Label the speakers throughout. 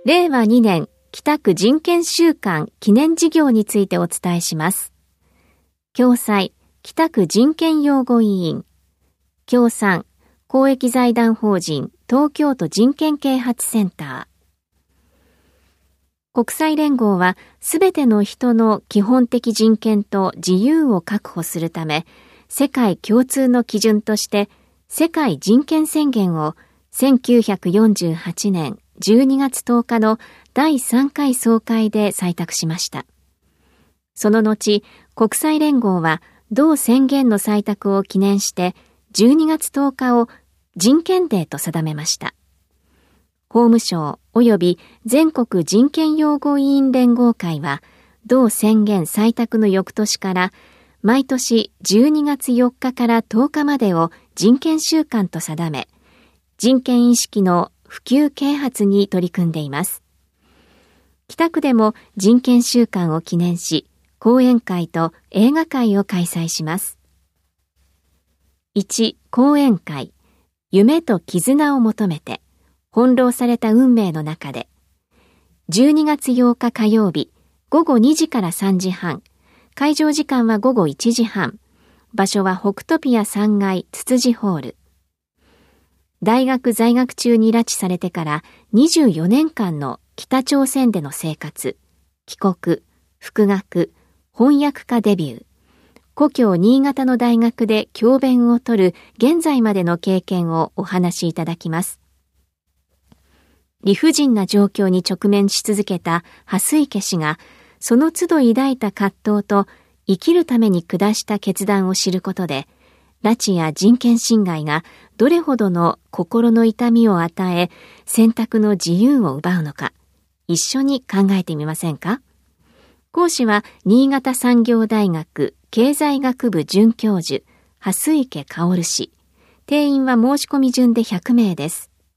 Speaker 1: 令和2年北区人権週間記念事業についてお伝えします。共催北区人権擁護委員、協賛公益財団法人東京都人権啓発センター。国際連合はすべての人の基本的人権と自由を確保するため、世界共通の基準として世界人権宣言を1948年12月10日の第3回総会で採択しました。その後、国際連合は同宣言の採択を記念して12月10日を人権デーと定めました。法務省及び全国人権擁護委員連合会は同宣言採択の翌年から毎年12月4日から10日までを人権週間と定め、人権意識の普及啓発に取り組んでいます。北区でも人権週間を記念し、講演会と映画会を開催します。1、講演会、夢と絆を求めて、翻弄された運命の中で、12月8日火曜日、午後2時から3時半、会場時間は午後1時半、場所は北トピア3階つつじホール。大学在学中に拉致されてから24年間の北朝鮮での生活、帰国、復学、翻訳家デビュー、故郷新潟の大学で教鞭を取る現在までの経験をお話しいただきます。理不尽な状況に直面し続けた蓮池氏が、その都度抱いた葛藤と生きるために下した決断を知ることで、拉致や人権侵害がどれほどの心の痛みを与え、選択の自由を奪うのか、一緒に考えてみませんか？講師は新潟産業大学経済学部准教授、蓮池薫氏。定員は申し込み順で100名です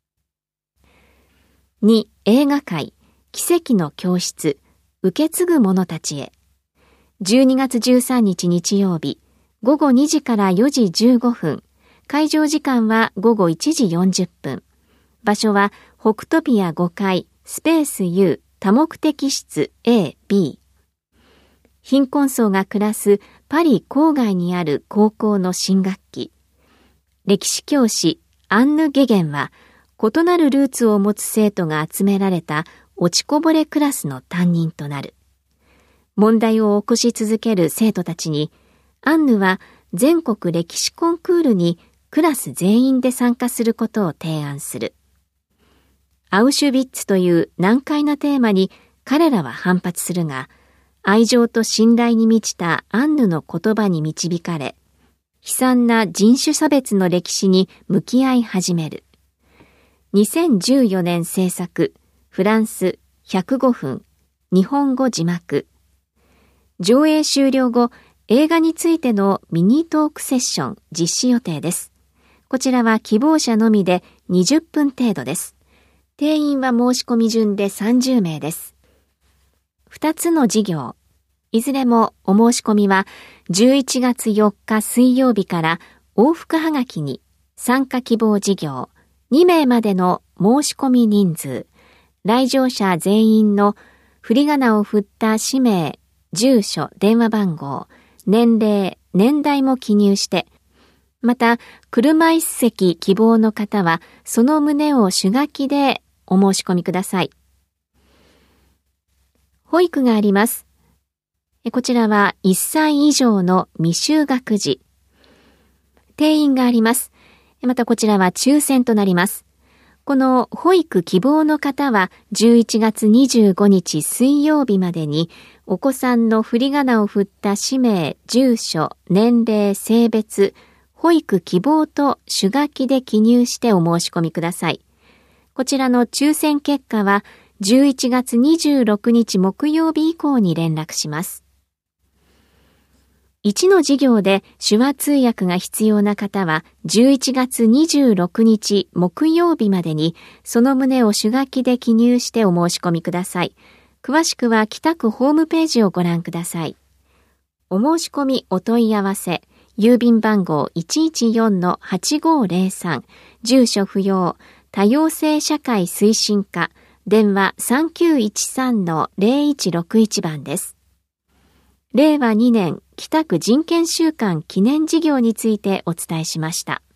Speaker 1: 。2、映画会、奇跡の教室、受け継ぐ者たちへ。12月13日日曜日、午後2時から4時15分、会場時間は午後1時40分。場所は北トピア5階、スペース U 多目的室 A、B。貧困層が暮らすパリ郊外にある高校の新学期。歴史教師アンヌ・ゲゲンは、異なるルーツを持つ生徒が集められた落ちこぼれクラスの担任となる。問題を起こし続ける生徒たちに、アンヌは全国歴史コンクールにクラス全員で参加することを提案する。アウシュビッツという難解なテーマに彼らは反発するが、愛情と信頼に満ちたアンヌの言葉に導かれ、悲惨な人種差別の歴史に向き合い始める。2014年制作、フランス105分、日本語字幕。上映終了後、映画についてのミニトークセッション実施予定です。こちらは希望者のみで20分程度です。定員は申し込み順で30名です。2つの事業。いずれもお申し込みは11月4日水曜日から往復はがきに参加希望事業2名までの申し込み人数、来場者全員の振り仮名を振った氏名、住所、電話番号、年齢、年代も記入して、また、車椅子席希望の方は、その旨を手書きでお申し込みください。保育があります。こちらは1歳以上の未就学児。定員があります。またこちらは抽選となります。この保育希望の方は11月25日水曜日までにお子さんの振り仮名を振った氏名、住所、年齢、性別、保育希望と手書きで記入してお申し込みください。こちらの抽選結果は11月26日木曜日以降に連絡します。1の事業で手話通訳が必要な方は11月26日木曜日までにその旨を手書きで記入してお申し込みください。詳しくは北区ホームページをご覧ください。お申し込みお問い合わせ、郵便番号 114-8503、住所不要、多様性社会推進課、 電話 3913-0161 番です。令和2年北区人権週間記念事業についてお伝えしました。